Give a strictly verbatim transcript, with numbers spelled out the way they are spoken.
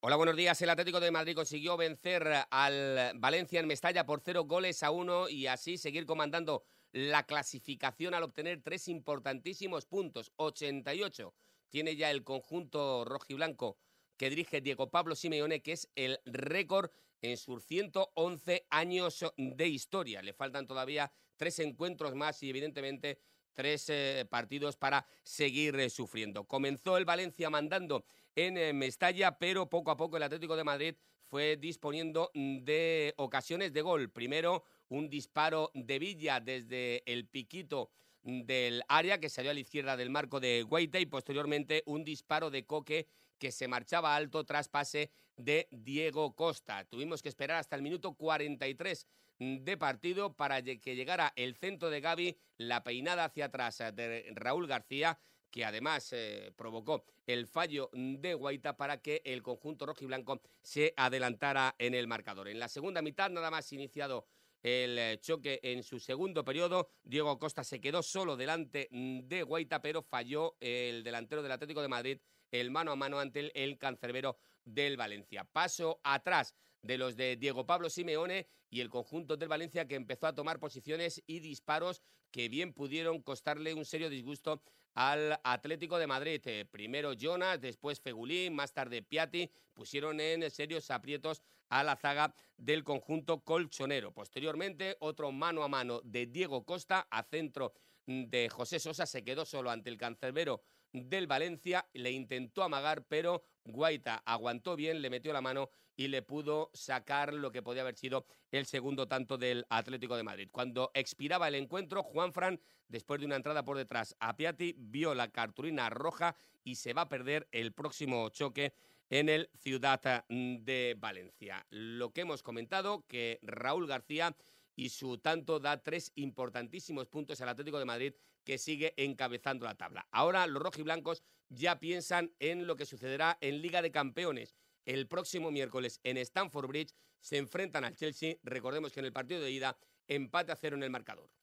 Hola, buenos días. El Atlético de Madrid consiguió vencer al Valencia en Mestalla por cero goles a uno y así seguir comandando la clasificación al obtener tres importantísimos puntos. ochenta y ocho tiene ya el conjunto rojiblanco que dirige Diego Pablo Simeone, que es el récord en sus ciento once años de historia. Le faltan todavía tres encuentros más y, evidentemente, tres eh, partidos para seguir eh, sufriendo. Comenzó el Valencia mandando en eh, Mestalla, pero poco a poco el Atlético de Madrid fue disponiendo de ocasiones de gol. Primero, un disparo de Villa desde el piquito del área que salió a la izquierda del marco de Guaita y posteriormente un disparo de Coque que se marchaba alto tras pase de Diego Costa. Tuvimos que esperar hasta el minuto cuarenta y tres de partido para que llegara el centro de Gavi, la peinada hacia atrás de Raúl García, que además eh, provocó el fallo de Guaita para que el conjunto rojiblanco se adelantara en el marcador. En la segunda mitad, nada más iniciado el choque en su segundo periodo, Diego Costa se quedó solo delante de Guaita, pero falló el delantero del Atlético de Madrid el mano a mano ante el, el cancerbero del Valencia. Paso atrás de los de Diego Pablo Simeone y el conjunto del Valencia, que empezó a tomar posiciones y disparos que bien pudieron costarle un serio disgusto al Atlético de Madrid. Eh, primero Jonas, después Fegulín, más tarde Piatti, pusieron en serios aprietos a la zaga del conjunto colchonero. Posteriormente, otro mano a mano de Diego Costa a centro de José Sosa, se quedó solo ante el cancerbero del Valencia, le intentó amagar, pero Guaita aguantó bien, le metió la mano y le pudo sacar lo que podía haber sido el segundo tanto del Atlético de Madrid. Cuando expiraba el encuentro, Juanfran, después de una entrada por detrás a Piatti, vio la cartulina roja y se va a perder el próximo choque en el Ciudad de Valencia. Lo que hemos comentado, que Raúl García y su tanto da tres importantísimos puntos al Atlético de Madrid, que sigue encabezando la tabla. Ahora los rojiblancos ya piensan en lo que sucederá en Liga de Campeones. El próximo miércoles en Stamford Bridge se enfrentan al Chelsea. Recordemos que en el partido de ida empate a cero en el marcador.